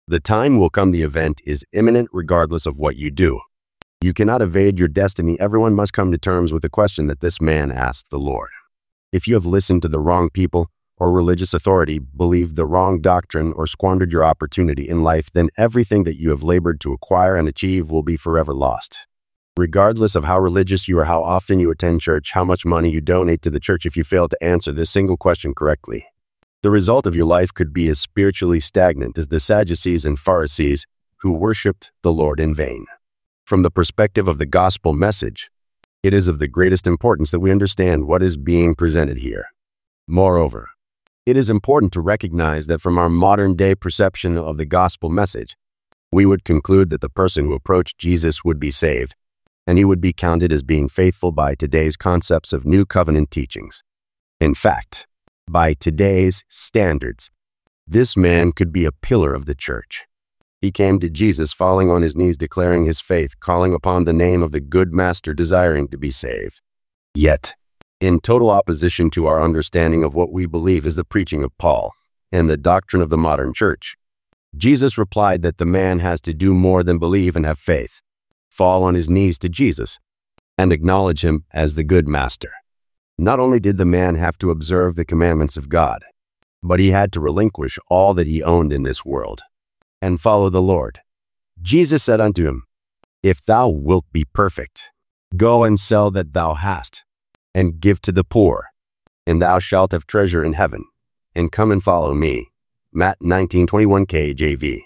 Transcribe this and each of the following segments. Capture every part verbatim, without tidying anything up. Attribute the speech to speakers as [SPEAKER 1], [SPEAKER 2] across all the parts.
[SPEAKER 1] The time will come, the event is imminent regardless of what you do. You cannot evade your destiny. Everyone must come to terms with the question that this man asked the Lord. If you have listened to the wrong people or religious authority, believed the wrong doctrine, or squandered your opportunity in life, then everything that you have labored to acquire and achieve will be forever lost. Regardless of how religious you are, how often you attend church, how much money you donate to the church, if you fail to answer this single question correctly, the result of your life could be as spiritually stagnant as the Sadducees and Pharisees who worshipped the Lord in vain. From the perspective of the gospel message, it is of the greatest importance that we understand what is being presented here. Moreover, it is important to recognize that from our modern-day perception of the gospel message, we would conclude that the person who approached Jesus would be saved, and he would be counted as being faithful by today's concepts of New Covenant teachings. In fact, by today's standards, this man could be a pillar of the church. He came to Jesus falling on his knees, declaring his faith, calling upon the name of the good master, desiring to be saved. Yet, in total opposition to our understanding of what we believe is the preaching of Paul and the doctrine of the modern church, Jesus replied that the man has to do more than believe and have faith, fall on his knees to Jesus, and acknowledge him as the good master. Not only did the man have to observe the commandments of God, but he had to relinquish all that he owned in this world and follow the Lord. Jesus said unto him, "If thou wilt be perfect, go and sell that thou hast, and give to the poor, and thou shalt have treasure in heaven, and come and follow me." Matt nineteen twenty-one K J V.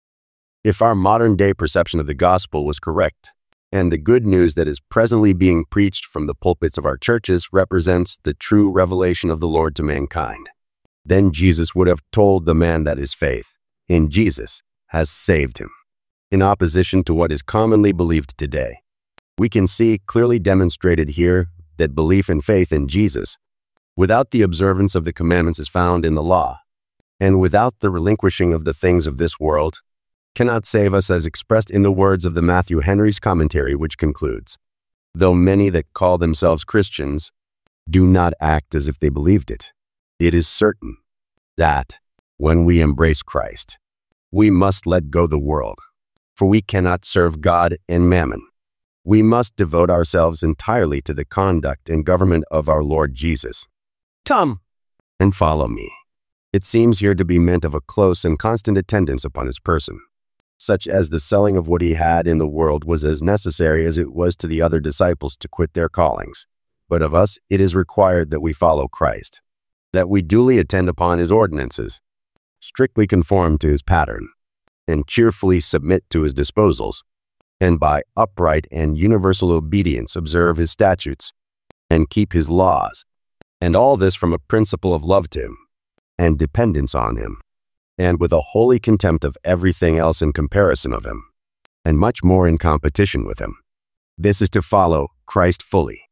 [SPEAKER 1] If our modern-day perception of the gospel was correct, and the good news that is presently being preached from the pulpits of our churches represents the true revelation of the Lord to mankind, then Jesus would have told the man that his faith in Jesus has saved him. In opposition to what is commonly believed today, we can see clearly demonstrated here that belief and faith in Jesus, without the observance of the commandments as found in the law, and without the relinquishing of the things of this world, cannot save us, as expressed in the words of the Matthew Henry's commentary, which concludes, "Though many that call themselves Christians do not act as if they believed it, it is certain that when we embrace Christ, we must let go the world, for we cannot serve God and mammon. We must devote ourselves entirely to the conduct and government of our Lord Jesus. Come and follow me." It seems here to be meant of a close and constant attendance upon his person, such as the selling of what he had in the world was as necessary as it was to the other disciples to quit their callings. But of us it is required that we follow Christ, that we duly attend upon his ordinances, strictly conform to his pattern, and cheerfully submit to his disposals, and by upright and universal obedience observe his statutes, and keep his laws, and all this from a principle of love to him, and dependence on him, and with a holy contempt of everything else in comparison of him, and much more in competition with him. This is to follow Christ fully.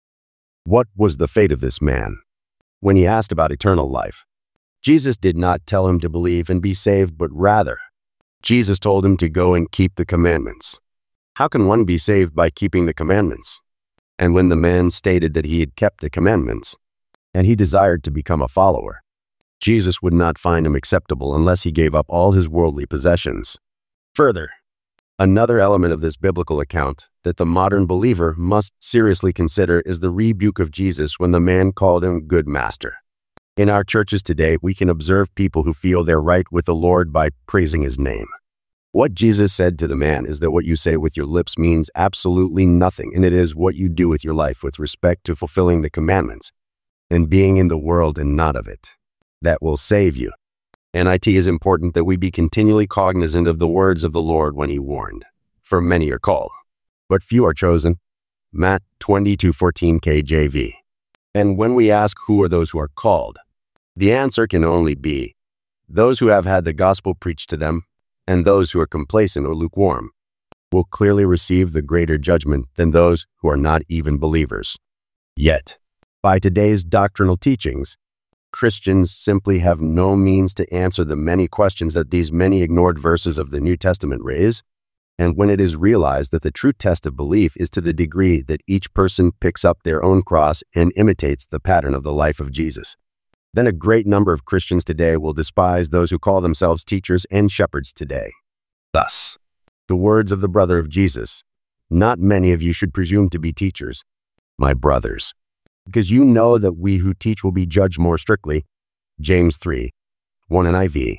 [SPEAKER 1] What was the fate of this man? When he asked about eternal life, Jesus did not tell him to believe and be saved, but rather, Jesus told him to go and keep the commandments. How can one be saved by keeping the commandments? And when the man stated that he had kept the commandments, and he desired to become a follower, Jesus would not find him acceptable unless he gave up all his worldly possessions. Further, another element of this biblical account that the modern believer must seriously consider is the rebuke of Jesus when the man called him good master. In our churches today, we can observe people who feel they're right with the Lord by praising his name. What Jesus said to the man is that what you say with your lips means absolutely nothing, and it is what you do with your life with respect to fulfilling the commandments and being in the world and not of it that will save you. And it is important that we be continually cognizant of the words of the Lord when he warned, "For many are called, but few are chosen." Matt twenty-two fourteen K J V. And when we ask who are those who are called, the answer can only be those who have had the gospel preached to them, and those who are complacent or lukewarm will clearly receive the greater judgment than those who are not even believers. Yet, by today's doctrinal teachings, Christians simply have no means to answer the many questions that these many ignored verses of the New Testament raise, and when it is realized that the true test of belief is to the degree that each person picks up their own cross and imitates the pattern of the life of Jesus, then a great number of Christians today will despise those who call themselves teachers and shepherds today. Thus, the words of the brother of Jesus, "Not many of you should presume to be teachers, my brothers, because you know that we who teach will be judged more strictly." James three, one N I V.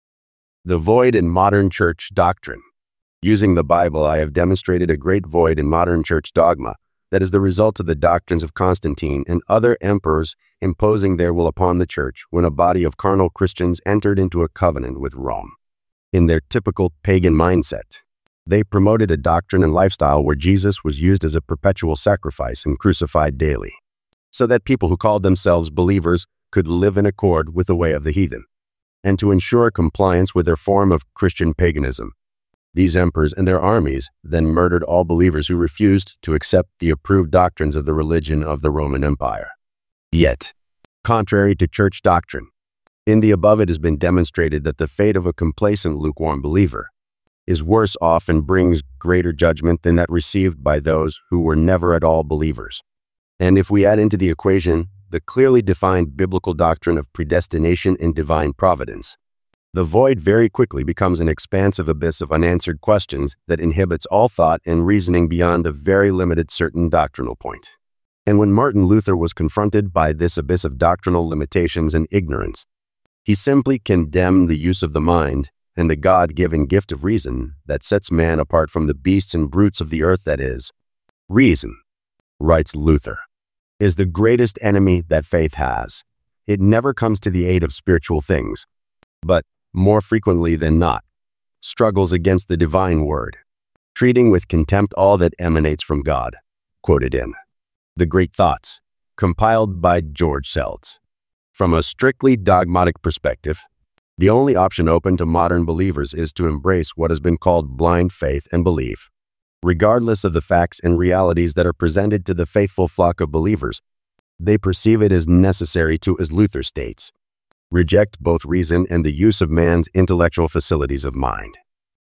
[SPEAKER 1] The void in modern church doctrine. Using the Bible, I have demonstrated a great void in modern church dogma that is the result of the doctrines of Constantine and other emperors imposing their will upon the church when a body of carnal Christians entered into a covenant with Rome. In their typical pagan mindset, they promoted a doctrine and lifestyle where Jesus was used as a perpetual sacrifice and crucified daily, so that people who called themselves believers could live in accord with the way of the heathen, and to ensure compliance with their form of Christian paganism. These emperors and their armies then murdered all believers who refused to accept the approved doctrines of the religion of the Roman Empire. Yet, contrary to church doctrine, in the above it has been demonstrated that the fate of a complacent lukewarm believer is worse off and brings greater judgment than that received by those who were never at all believers. And if we add into the equation the clearly defined biblical doctrine of predestination and divine providence, the void very quickly becomes an expansive abyss of unanswered questions that inhibits all thought and reasoning beyond a very limited certain doctrinal point. And when Martin Luther was confronted by this abyss of doctrinal limitations and ignorance, he simply condemned the use of the mind and the God-given gift of reason that sets man apart from the beasts and brutes of the earth, that is, reason, writes Luther, is the greatest enemy that faith has. It never comes to the aid of spiritual things, but, more frequently than not, struggles against the divine word, treating with contempt all that emanates from God. Quoted in The Great Thoughts, compiled by George Seltz. From a strictly dogmatic perspective, the only option open to modern believers is to embrace what has been called blind faith and belief. Regardless of the facts and realities that are presented to the faithful flock of believers, they perceive it as necessary to, as Luther states, reject both reason and the use of man's intellectual facilities of mind.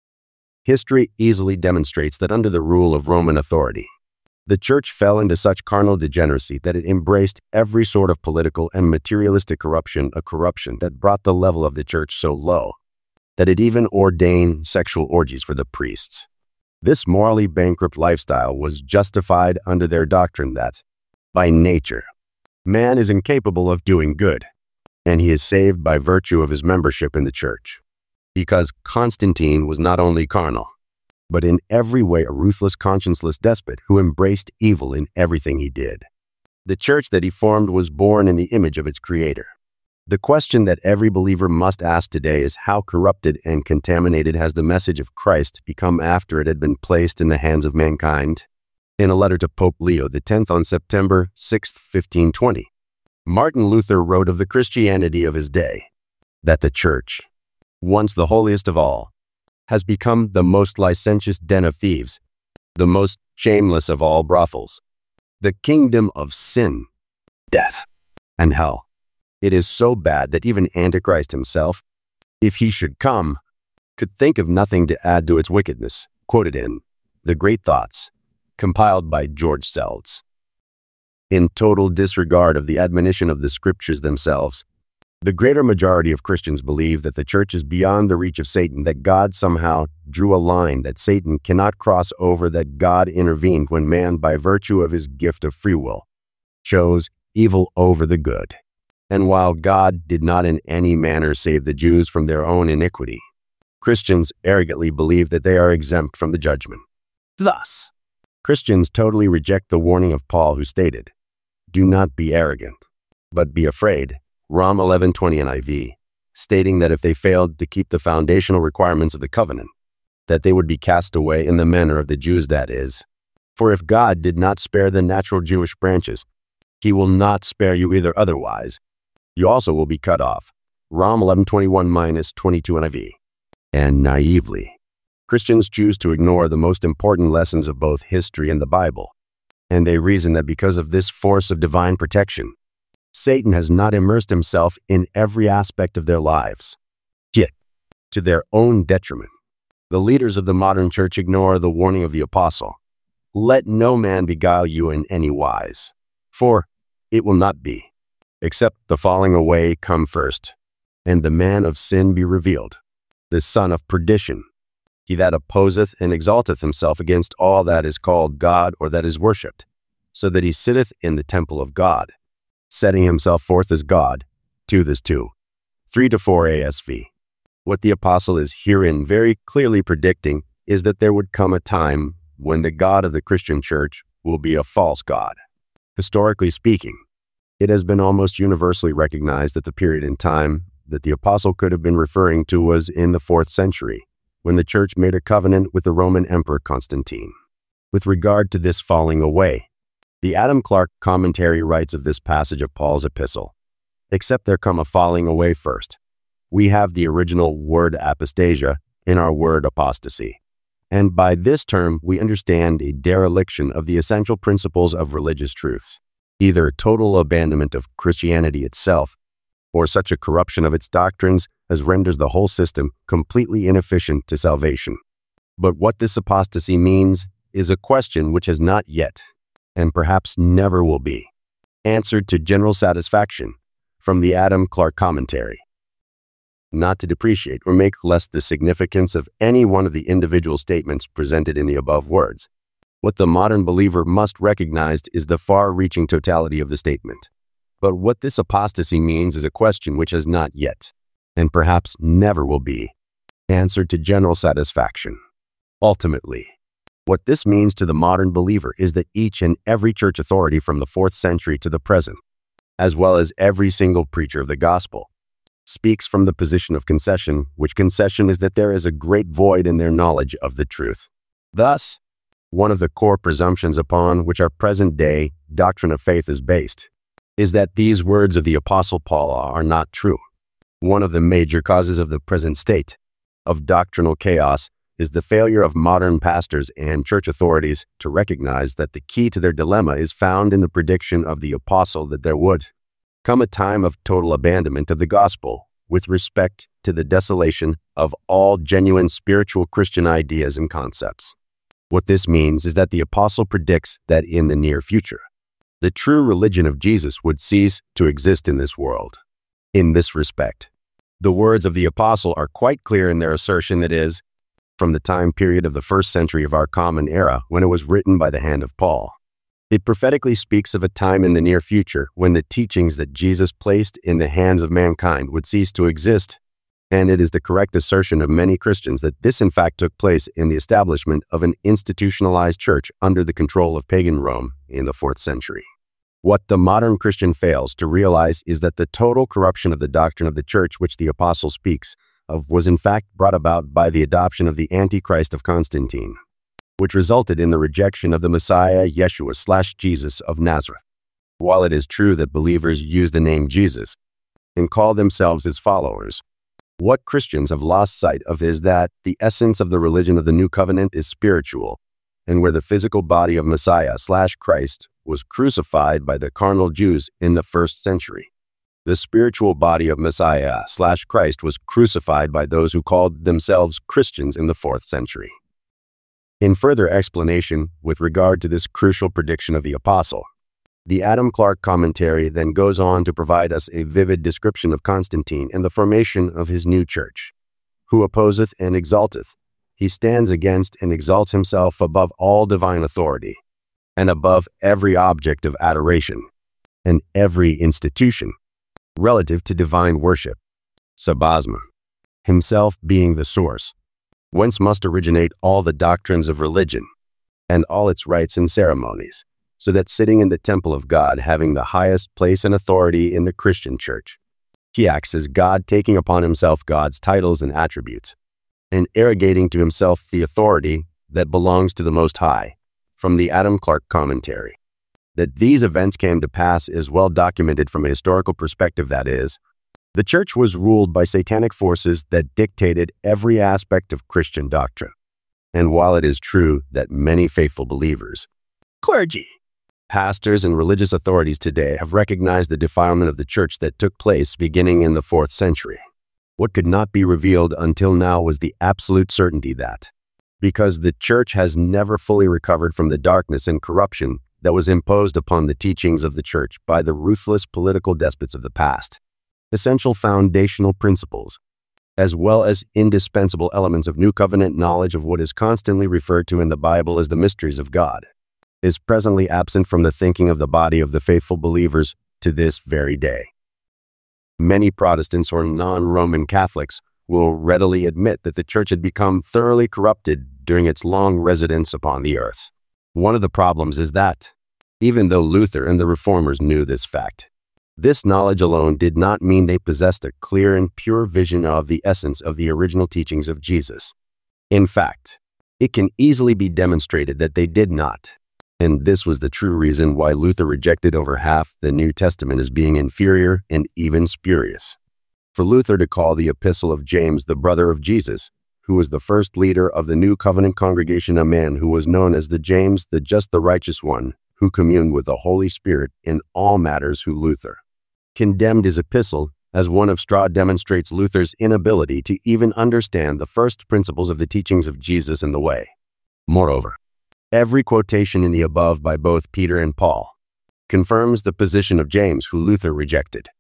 [SPEAKER 1] History easily demonstrates that under the rule of Roman authority, the church fell into such carnal degeneracy that it embraced every sort of political and materialistic corruption, a corruption that brought the level of the church so low that it even ordained sexual orgies for the priests. This morally bankrupt lifestyle was justified under their doctrine that, by nature, man is incapable of doing good, and he is saved by virtue of his membership in the church. Because Constantine was not only carnal, but in every way a ruthless, conscienceless despot who embraced evil in everything he did. The church that he formed was born in the image of its creator. The question that every believer must ask today is how corrupted and contaminated has the message of Christ become after it had been placed in the hands of mankind? In a letter to Pope Leo the tenth on September sixth, fifteen twenty, Martin Luther wrote of the Christianity of his day, that the church, once the holiest of all, has become the most licentious den of thieves, the most shameless of all brothels, the kingdom of sin, death, and hell. It is so bad that even Antichrist himself, if he should come, could think of nothing to add to its wickedness. Quoted in The Great Thoughts, compiled by George Seltz. In total disregard of the admonition of the scriptures themselves, the greater majority of Christians believe that the church is beyond the reach of Satan, that God somehow drew a line that Satan cannot cross over, that God intervened when man, by virtue of his gift of free will, chose evil over the good. And while God did not in any manner save the Jews from their own iniquity, Christians arrogantly believe that they are exempt from the judgment. Thus, Christians totally reject the warning of Paul, who stated, "Do not be arrogant, but be afraid," Romans eleven twenty N I V, stating that if they failed to keep the foundational requirements of the covenant, that they would be cast away in the manner of the Jews, that is. For if God did not spare the natural Jewish branches, he will not spare you either otherwise. You also will be cut off. Romans eleven twenty-one to twenty-two N I V. And naively, Christians choose to ignore the most important lessons of both history and the Bible, and they reason that because of this force of divine protection, Satan has not immersed himself in every aspect of their lives. Yet, to their own detriment, the leaders of the modern church ignore the warning of the apostle, "Let no man beguile you in any wise, for it will not be. Except the falling away come first, and the man of sin be revealed, the son of perdition, he that opposeth and exalteth himself against all that is called God or that is worshipped, so that he sitteth in the temple of God, setting himself forth as God. two this two. three to four A S V. What the apostle is herein very clearly predicting is that there would come a time when the God of the Christian church will be a false God. Historically speaking, it has been almost universally recognized that the period in time that the apostle could have been referring to was in the fourth century, when the church made a covenant with the Roman Emperor Constantine. With regard to this falling away, the Adam Clarke commentary writes of this passage of Paul's epistle, except there come a falling away first. We have the original word apostasia in our word apostasy, and by this term we understand a dereliction of the essential principles of religious truths, either total abandonment of Christianity itself, or such a corruption of its doctrines as renders the whole system completely inefficient to salvation. But what this apostasy means is a question which has not yet, and perhaps never will be, answered to general satisfaction from the Adam Clarke commentary. Not to depreciate or make less the significance of any one of the individual statements presented in the above words, what the modern believer must recognize is the far-reaching totality of the statement. But what this apostasy means is a question which has not yet, and perhaps never will be, answered to general satisfaction. Ultimately, what this means to the modern believer is that each and every church authority from the fourth century to the present, as well as every single preacher of the gospel, speaks from the position of concession, which concession is that there is a great void in their knowledge of the truth. Thus, one of the core presumptions upon which our present-day doctrine of faith is based is that these words of the Apostle Paul are not true. One of the major causes of the present state of doctrinal chaos is the failure of modern pastors and church authorities to recognize that the key to their dilemma is found in the prediction of the apostle that there would come a time of total abandonment of the gospel with respect to the desolation of all genuine spiritual Christian ideas and concepts. What this means is that the apostle predicts that in the near future, the true religion of Jesus would cease to exist in this world. In this respect, the words of the apostle are quite clear in their assertion that is, from the time period of the first century of our common era when it was written by the hand of Paul. It prophetically speaks of a time in the near future when the teachings that Jesus placed in the hands of mankind would cease to exist, and it is the correct assertion of many Christians that this in fact took place in the establishment of an institutionalized church under the control of pagan Rome in the fourth century. What the modern Christian fails to realize is that the total corruption of the doctrine of the church which the apostle speaks of was in fact brought about by the adoption of the Antichrist of Constantine, which resulted in the rejection of the Messiah Yeshua slash Jesus of Nazareth. While it is true that believers use the name Jesus and call themselves his followers, what Christians have lost sight of is that the essence of the religion of the New Covenant is spiritual, and where the physical body of Messiah slash Christ was crucified by the carnal Jews in the first century, the spiritual body of Messiah slash Christ was crucified by those who called themselves Christians in the fourth century. In further explanation with regard to this crucial prediction of the apostle, the Adam Clarke commentary then goes on to provide us a vivid description of Constantine and the formation of his new church. Who opposeth and exalteth, he stands against and exalts himself above all divine authority, and above every object of adoration, and every institution, relative to divine worship, sabasma, himself being the source, whence must originate all the doctrines of religion, and all its rites and ceremonies, so that sitting in the temple of God, having the highest place and authority in the Christian church, he acts as God, taking upon himself God's titles and attributes, and arrogating to himself the authority that belongs to the Most High. From the Adam Clarke commentary, that these events came to pass is well documented from a historical perspective, that is, the church was ruled by satanic forces that dictated every aspect of Christian doctrine. And while it is true that many faithful believers, clergy, pastors, and religious authorities today have recognized the defilement of the church that took place beginning in the fourth century, what could not be revealed until now was the absolute certainty that, because the church has never fully recovered from the darkness and corruption that was imposed upon the teachings of the church by the ruthless political despots of the past. Essential foundational principles, as well as indispensable elements of New Covenant knowledge of what is constantly referred to in the Bible as the mysteries of God, is presently absent from the thinking of the body of the faithful believers to this very day. Many Protestants or non-Roman Catholics will readily admit that the church had become thoroughly corrupted during its long residence upon the earth. One of the problems is that, even though Luther and the Reformers knew this fact, this knowledge alone did not mean they possessed a clear and pure vision of the essence of the original teachings of Jesus. In fact, it can easily be demonstrated that they did not, and this was the true reason why Luther rejected over half the New Testament as being inferior and even spurious. For Luther to call the Epistle of James the brother of Jesus, who was the first leader of the New Covenant congregation, a man who was known as the James, the just, the righteous one, who communed with the Holy Spirit in all matters, who Luther condemned his epistle as one of straw, demonstrates Luther's inability to even understand the first principles of the teachings of Jesus and the way. Moreover, every quotation in the above by both Peter and Paul confirms the position of James, who Luther rejected.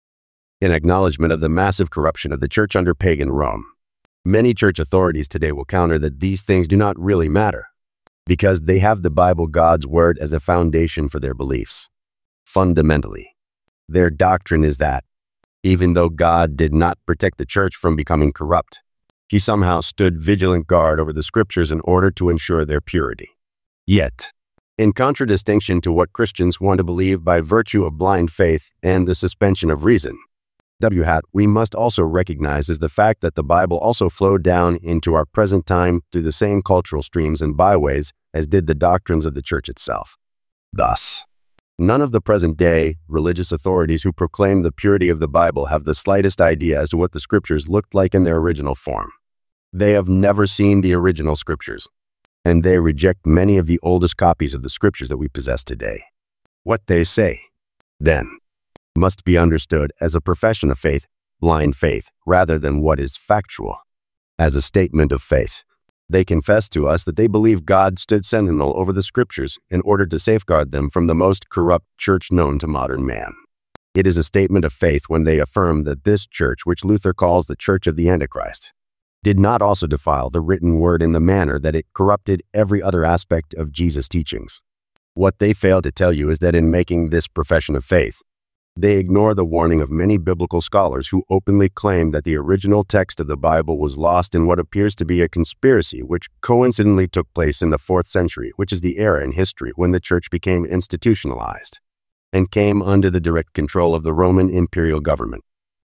[SPEAKER 1] In acknowledgement of the massive corruption of the church under pagan Rome, many church authorities today will counter that these things do not really matter, because they have the Bible, God's word, as a foundation for their beliefs. Fundamentally, their doctrine is that, even though God did not protect the church from becoming corrupt, he somehow stood vigilant guard over the scriptures in order to ensure their purity. Yet, in contradistinction to what Christians want to believe by virtue of blind faith and the suspension of reason, W hat, we must also recognize is the fact that the Bible also flowed down into our present time through the same cultural streams and byways as did the doctrines of the church itself. Thus, none of the present-day religious authorities who proclaim the purity of the Bible have the slightest idea as to what the scriptures looked like in their original form. They have never seen the original scriptures, and they reject many of the oldest copies of the scriptures that we possess today. What they say, then, must be understood as a profession of faith, blind faith, rather than what is factual. As a statement of faith, they confess to us that they believe God stood sentinel over the scriptures in order to safeguard them from the most corrupt church known to modern man. It is a statement of faith when they affirm that this church, which Luther calls the Church of the Antichrist, did not also defile the written word in the manner that it corrupted every other aspect of Jesus' teachings. What they fail to tell you is that in making this profession of faith, they ignore the warning of many biblical scholars who openly claim that the original text of the Bible was lost in what appears to be a conspiracy which coincidentally took place in the fourth century, which is the era in history when the church became institutionalized and came under the direct control of the Roman imperial government.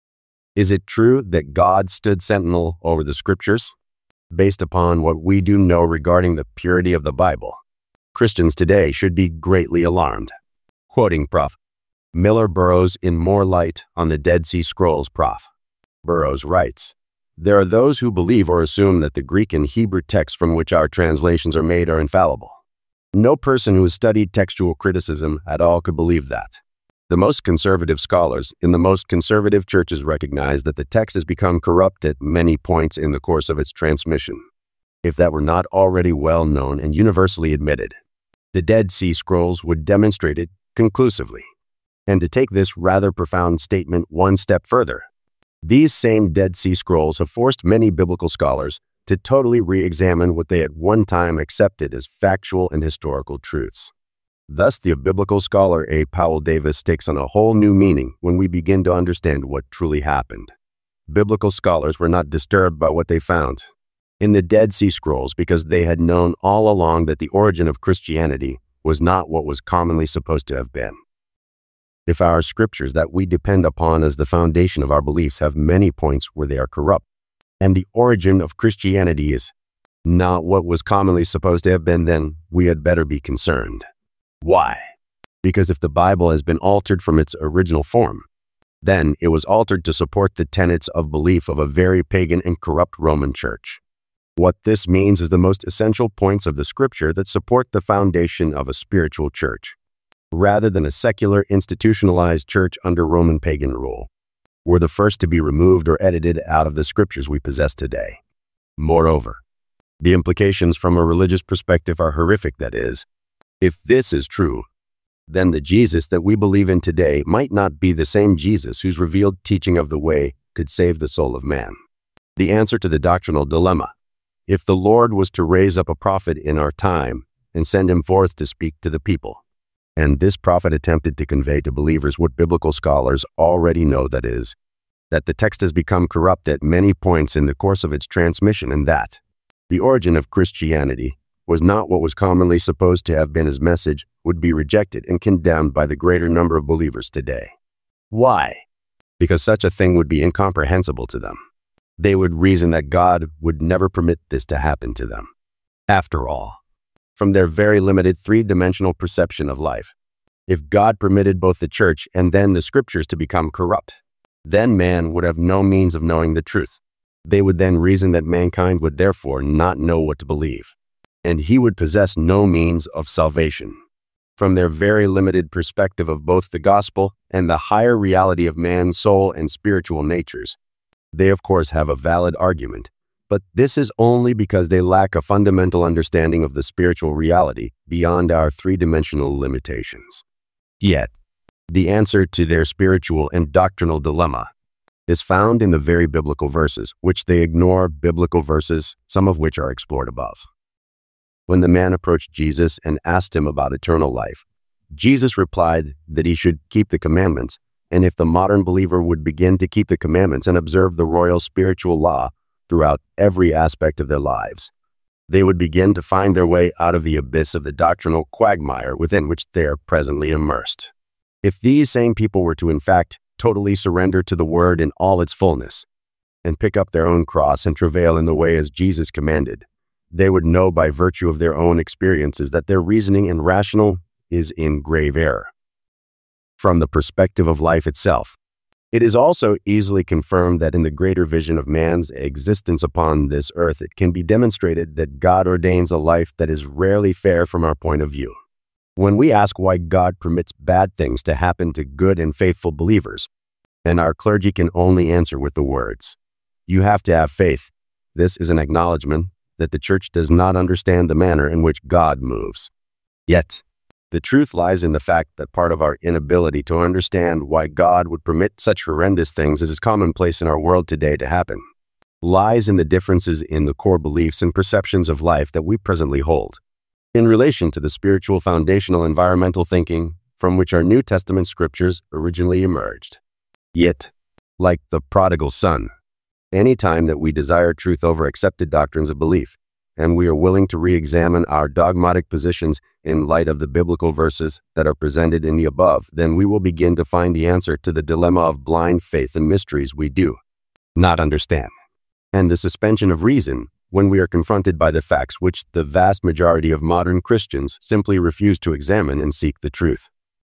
[SPEAKER 1] Is it true that God stood sentinel over the scriptures? Based upon what we do know regarding the purity of the Bible, Christians today should be greatly alarmed. Quoting Professor Miller Burrows in More Light on the Dead Sea Scrolls, Professor Burrows writes, "There are those who believe or assume that the Greek and Hebrew texts from which our translations are made are infallible. No person who has studied textual criticism at all could believe that. The most conservative scholars in the most conservative churches recognize that the text has become corrupt at many points in the course of its transmission. If that were not already well known and universally admitted, the Dead Sea Scrolls would demonstrate it conclusively. And to take this rather profound statement one step further, these same Dead Sea Scrolls have forced many biblical scholars to totally re-examine what they at one time accepted as factual and historical truths. Thus, the biblical scholar A. Powell Davis takes on a whole new meaning when we begin to understand what truly happened. Biblical scholars were not disturbed by what they found in the Dead Sea Scrolls because they had known all along that the origin of Christianity was not what was commonly supposed to have been. If our scriptures that we depend upon as the foundation of our beliefs have many points where they are corrupt, and the origin of Christianity is not what was commonly supposed to have been, then we had better be concerned. Why? Because if the Bible has been altered from its original form, then it was altered to support the tenets of belief of a very pagan and corrupt Roman church. What this means is the most essential points of the scripture that support the foundation of a spiritual church, rather than a secular institutionalized church under Roman pagan rule, were the first to be removed or edited out of the scriptures we possess today. Moreover, the implications from a religious perspective are horrific, that is, If this is true, then the Jesus that we believe in today might not be the same Jesus whose revealed teaching of the way could save the soul of man. The answer to the doctrinal dilemma: if the Lord was to raise up a prophet in our time and send him forth to speak to the people, and this prophet attempted to convey to believers what biblical scholars already know, that is, that the text has become corrupt at many points in the course of its transmission, and that the origin of Christianity was not what was commonly supposed to have been his message, would be rejected and condemned by the greater number of believers today. Why? Because such a thing would be incomprehensible to them. They would reason that God would never permit this to happen to them. After all, from their very limited three-dimensional perception of life, if God permitted both the church and then the scriptures to become corrupt, then man would have no means of knowing the truth. They would then reason that mankind would therefore not know what to believe, and he would possess no means of salvation. From their very limited perspective of both the gospel and the higher reality of man's soul and spiritual natures, they of course have a valid argument, but this is only because they lack a fundamental understanding of the spiritual reality beyond our three-dimensional limitations. Yet, the answer to their spiritual and doctrinal dilemma is found in the very biblical verses, which they ignore, biblical verses, some of which are explored above. When the man approached Jesus and asked him about eternal life, Jesus replied that he should keep the commandments, and if the modern believer would begin to keep the commandments and observe the royal spiritual law throughout every aspect of their lives, they would begin to find their way out of the abyss of the doctrinal quagmire within which they are presently immersed. If these same people were to in fact totally surrender to the word in all its fullness, and pick up their own cross and travail in the way as Jesus commanded, they would know by virtue of their own experiences that their reasoning and rational is in grave error. From the perspective of life itself, it is also easily confirmed that in the greater vision of man's existence upon this earth, it can be demonstrated that God ordains a life that is rarely fair from our point of view. When we ask why God permits bad things to happen to good and faithful believers, and our clergy can only answer with the words, "You have to have faith," this is an acknowledgement that the church does not understand the manner in which God moves. Yet, the truth lies in the fact that part of our inability to understand why God would permit such horrendous things as is commonplace in our world today to happen lies in the differences in the core beliefs and perceptions of life that we presently hold in relation to the spiritual foundational environmental thinking from which our New Testament scriptures originally emerged. Yet, like the prodigal son, any time that we desire truth over accepted doctrines of belief, and we are willing to re-examine our dogmatic positions in light of the biblical verses that are presented in the above, then we will begin to find the answer to the dilemma of blind faith and mysteries we do not understand, and the suspension of reason when we are confronted by the facts which the vast majority of modern Christians simply refuse to examine and seek the truth.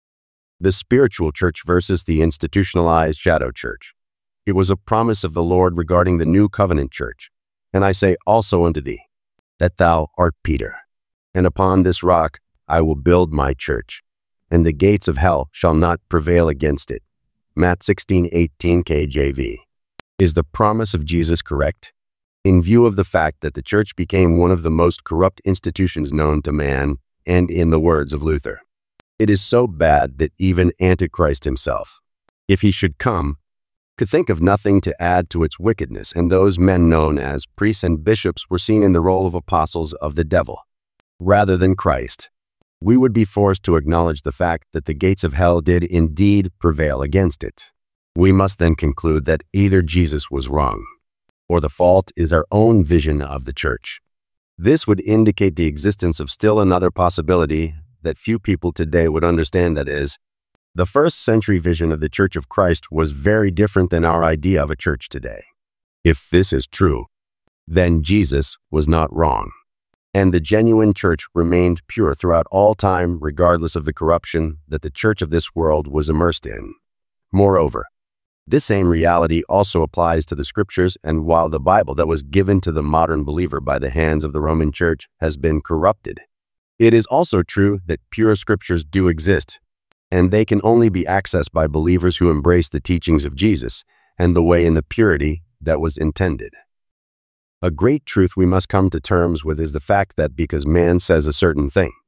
[SPEAKER 1] The spiritual church versus the institutionalized shadow church. It was a promise of the Lord regarding the new covenant church, and I say also unto thee, that thou art Peter, and upon this rock I will build my church, and the gates of hell shall not prevail against it. Matt sixteen eighteen K J V. Is the promise of Jesus correct? In view of the fact that the church became one of the most corrupt institutions known to man, and in the words of Luther, it is so bad that even Antichrist himself, if he should come, could think of nothing to add to its wickedness, and those men known as priests and bishops were seen in the role of apostles of the devil, rather than Christ. We would be forced to acknowledge the fact that the gates of hell did indeed prevail against it. We must then conclude that either Jesus was wrong, or the fault is our own vision of the church. This would indicate the existence of still another possibility that few people today would understand, that is, the first century vision of the Church of Christ was very different than our idea of a church today. If this is true, then Jesus was not wrong, and the genuine church remained pure throughout all time, regardless of the corruption that the church of this world was immersed in. Moreover, this same reality also applies to the scriptures, and while the Bible that was given to the modern believer by the hands of the Roman Church has been corrupted, it is also true that pure scriptures do exist, and they can only be accessed by believers who embrace the teachings of Jesus and the way in the purity that was intended. A great truth we must come to terms with is the fact that because man says a certain thing,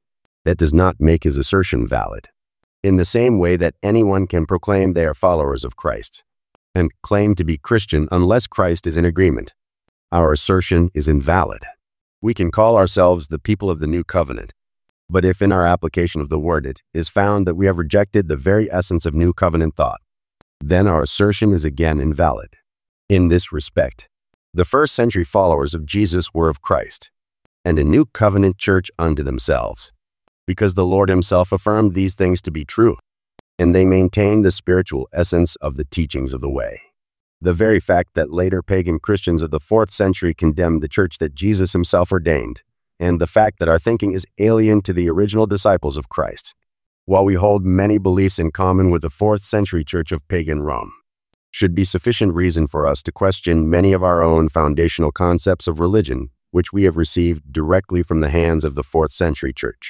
[SPEAKER 1] that does not make his assertion valid. In the same way that anyone can proclaim they are followers of Christ and claim to be Christian unless Christ is in agreement, our assertion is invalid. We can call ourselves the people of the new covenant, but if in our application of the word it is found that we have rejected the very essence of new covenant thought, then our assertion is again invalid. In this respect, the first century followers of Jesus were of Christ, and a new covenant church unto themselves, because the Lord himself affirmed these things to be true, and they maintained the spiritual essence of the teachings of the way. The very fact that later pagan Christians of the fourth century condemned the church that Jesus himself ordained, and the fact that our thinking is alien to the original disciples of Christ, while we hold many beliefs in common with the fourth century church of pagan Rome, should be sufficient reason for us to question many of our own foundational concepts of religion which we have received directly from the hands of the fourth century church.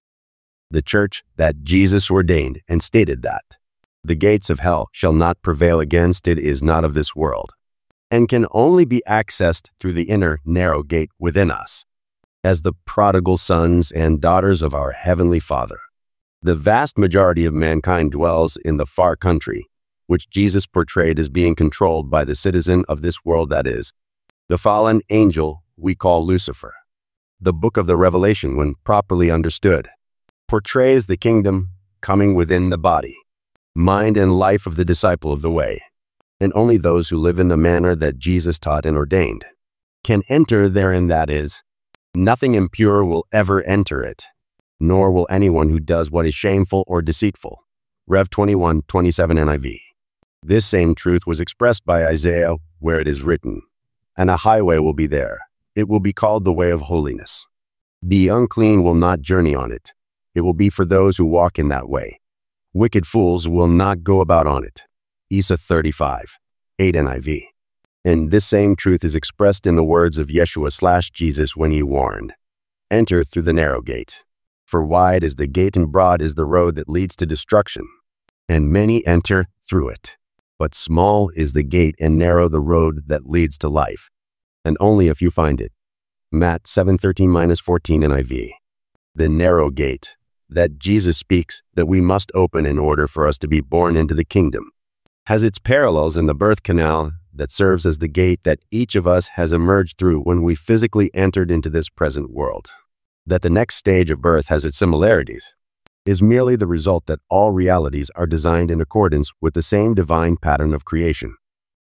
[SPEAKER 1] The church that Jesus ordained and stated that the gates of hell shall not prevail against it is not of this world, and can only be accessed through the inner narrow gate within us, as the prodigal sons and daughters of our Heavenly Father. The vast majority of mankind dwells in the far country, which Jesus portrayed as being controlled by the citizen of this world, that is, the fallen angel we call Lucifer. The book of the Revelation, when properly understood, portrays the kingdom coming within the body, mind, and life of the disciple of the way, and only those who live in the manner that Jesus taught and ordained can enter therein, that is, nothing impure will ever enter it, nor will anyone who does what is shameful or deceitful. Rev twenty-one twenty-seven N I V. This same truth was expressed by Isaiah, where it is written, "And a highway will be there. It will be called the way of holiness. The unclean will not journey on it. It will be for those who walk in that way. Wicked fools will not go about on it." Isa thirty-five eight N I V. And this same truth is expressed in the words of Yeshua slash Jesus when he warned, "Enter through the narrow gate. For wide is the gate and broad is the road that leads to destruction, and many enter through it. But small is the gate and narrow the road that leads to life, and only a few find it." Matt seven thirteen to fourteen N I V. The narrow gate that Jesus speaks that we must open in order for us to be born into the kingdom has its parallels in the birth canal that serves as the gate that each of us has emerged through when we physically entered into this present world. That the next stage of birth has its similarities is merely the result that all realities are designed in accordance with the same divine pattern of creation.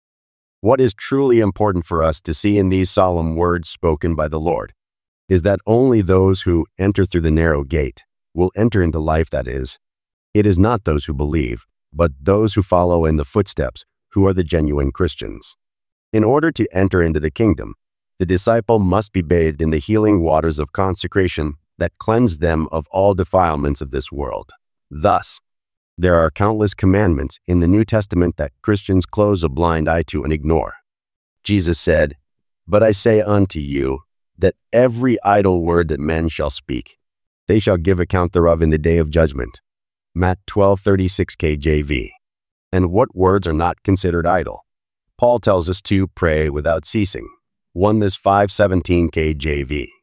[SPEAKER 1] What is truly important for us to see in these solemn words spoken by the Lord is that only those who enter through the narrow gate will enter into life, that is, it is not those who believe, but those who follow in the footsteps who are the genuine Christians. In order to enter into the kingdom, the disciple must be bathed in the healing waters of consecration that cleanse them of all defilements of this world. Thus, there are countless commandments in the New Testament that Christians close a blind eye to and ignore. Jesus said, "But I say unto you, that every idle word that men shall speak, they shall give account thereof in the day of judgment." Matt twelve thirty-six K J V. And what words are not considered idle? Paul tells us to pray without ceasing. First five seventeen K J V.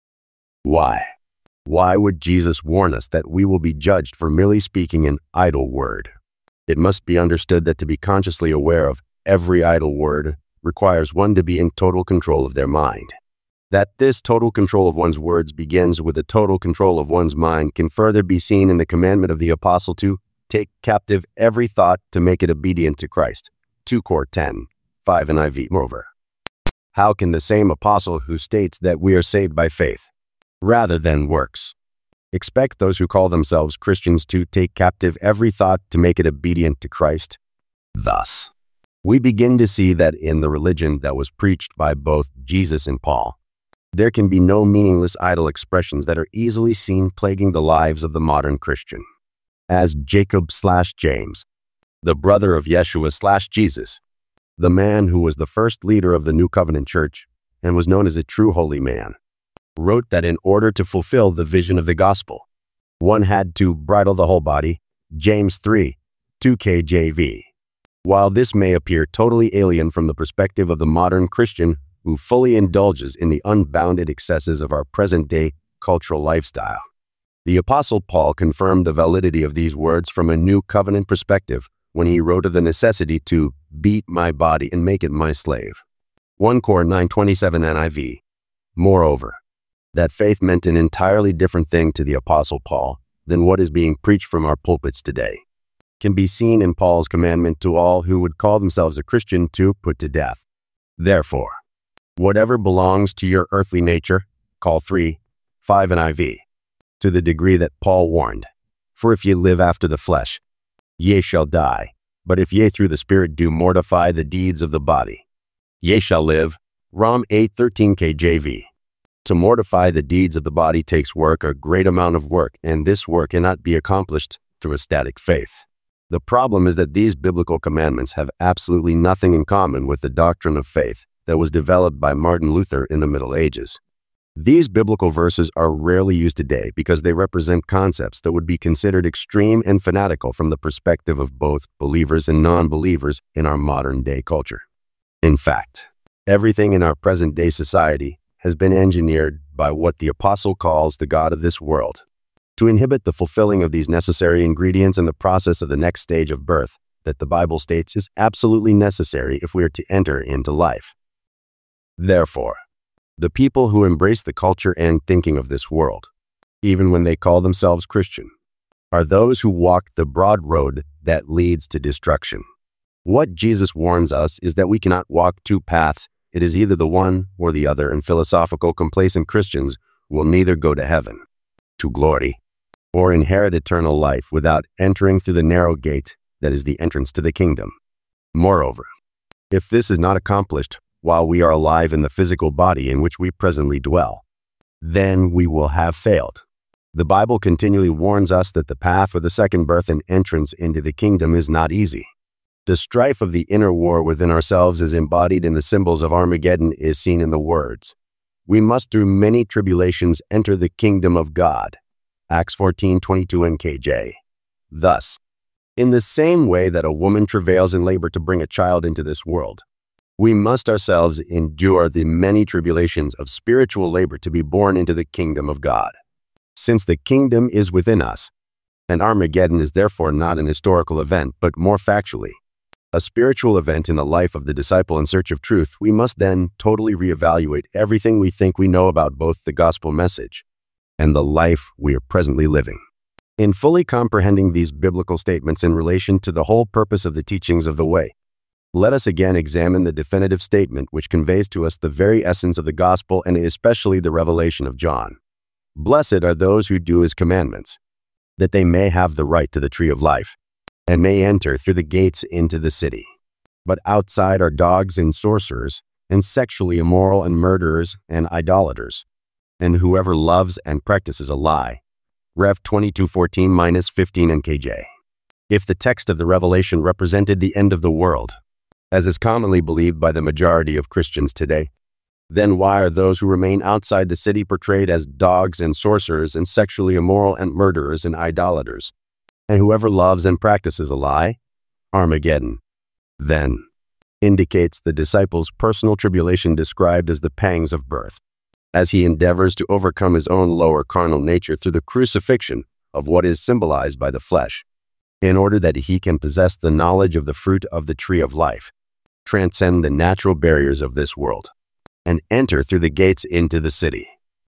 [SPEAKER 1] Why? Why would Jesus warn us that we will be judged for merely speaking an idle word? It must be understood that to be consciously aware of every idle word requires one to be in total control of their mind. That this total control of one's words begins with a total control of one's mind can further be seen in the commandment of the apostle to take captive every thought to make it obedient to Christ. Second Corinthians ten five N I V. Moreover, how can the same apostle who states that we are saved by faith, rather than works, expect those who call themselves Christians to take captive every thought to make it obedient to Christ? Thus, we begin to see that in the religion that was preached by both Jesus and Paul, there can be no meaningless idle expressions that are easily seen plaguing the lives of the modern Christian. As Jacob slash James, the brother of Yeshua slash Jesus, the man who was the first leader of the New Covenant Church and was known as a true holy man, wrote that in order to fulfill the vision of the gospel, one had to bridle the whole body, James three two K J V. While this may appear totally alien from the perspective of the modern Christian who fully indulges in the unbounded excesses of our present-day cultural lifestyle, The Apostle Paul confirmed the validity of these words from a new covenant perspective when he wrote of the necessity to beat my body and make it my slave. First Corinthians nine twenty-seven N I V. Moreover, that faith meant an entirely different thing to the Apostle Paul than what is being preached from our pulpits today, can be seen in Paul's commandment to all who would call themselves a Christian to put to death. Therefore, whatever belongs to your earthly nature, call three five N I V, to the degree that Paul warned, for if ye live after the flesh, ye shall die, but if ye through the Spirit do mortify the deeds of the body, ye shall live. Rom eight thirteen K J V. To mortify the deeds of the body takes work, a great amount of work, and this work cannot be accomplished through a static faith. The problem is that these biblical commandments have absolutely nothing in common with the doctrine of faith that was developed by Martin Luther in the Middle Ages. These biblical verses are rarely used today because they represent concepts that would be considered extreme and fanatical from the perspective of both believers and non-believers in our modern-day culture. In fact, everything in our present-day society has been engineered by what the apostle calls the God of this world, to inhibit the fulfilling of these necessary ingredients in the process of the next stage of birth that the Bible states is absolutely necessary if we are to enter into life. Therefore, the people who embrace the culture and thinking of this world, even when they call themselves Christian, are those who walk the broad road that leads to destruction. What Jesus warns us is that we cannot walk two paths. It is either the one or the other, and philosophical, complacent Christians will neither go to heaven, to glory, or inherit eternal life without entering through the narrow gate that is the entrance to the kingdom. Moreover, if this is not accomplished while we are alive in the physical body in which we presently dwell, then we will have failed. The Bible continually warns us that the path for the second birth and entrance into the kingdom is not easy. The strife of the inner war within ourselves is embodied in the symbols of Armageddon is seen in the words, "We must through many tribulations enter the kingdom of God." Acts fourteen twenty-two N K J. Thus, in the same way that a woman travails in labor to bring a child into this world, we must ourselves endure the many tribulations of spiritual labor to be born into the kingdom of God. Since the kingdom is within us, and Armageddon is therefore not an historical event, but more factually, a spiritual event in the life of the disciple in search of truth, we must then totally reevaluate everything we think we know about both the gospel message and the life we are presently living. In fully comprehending these biblical statements in relation to the whole purpose of the teachings of the way, let us again examine the definitive statement which conveys to us the very essence of the gospel and especially the revelation of John. Blessed are those who do his commandments, that they may have the right to the tree of life, and may enter through the gates into the city. But outside are dogs and sorcerers, and sexually immoral and murderers and idolaters, and whoever loves and practices a lie. Rev twenty-two fourteen to fifteen N K J. If the text of the Revelation represented the end of the world, as is commonly believed by the majority of Christians today, then why are those who remain outside the city portrayed as dogs and sorcerers and sexually immoral and murderers and idolaters? And whoever loves and practices a lie, Armageddon, then, indicates the disciple's personal tribulation described as the pangs of birth, as he endeavors to overcome his own lower carnal nature through the crucifixion of what is symbolized by the flesh, in order that he can possess the knowledge of the fruit of the tree of life, transcend the natural barriers of this world, and enter through the gates into the city.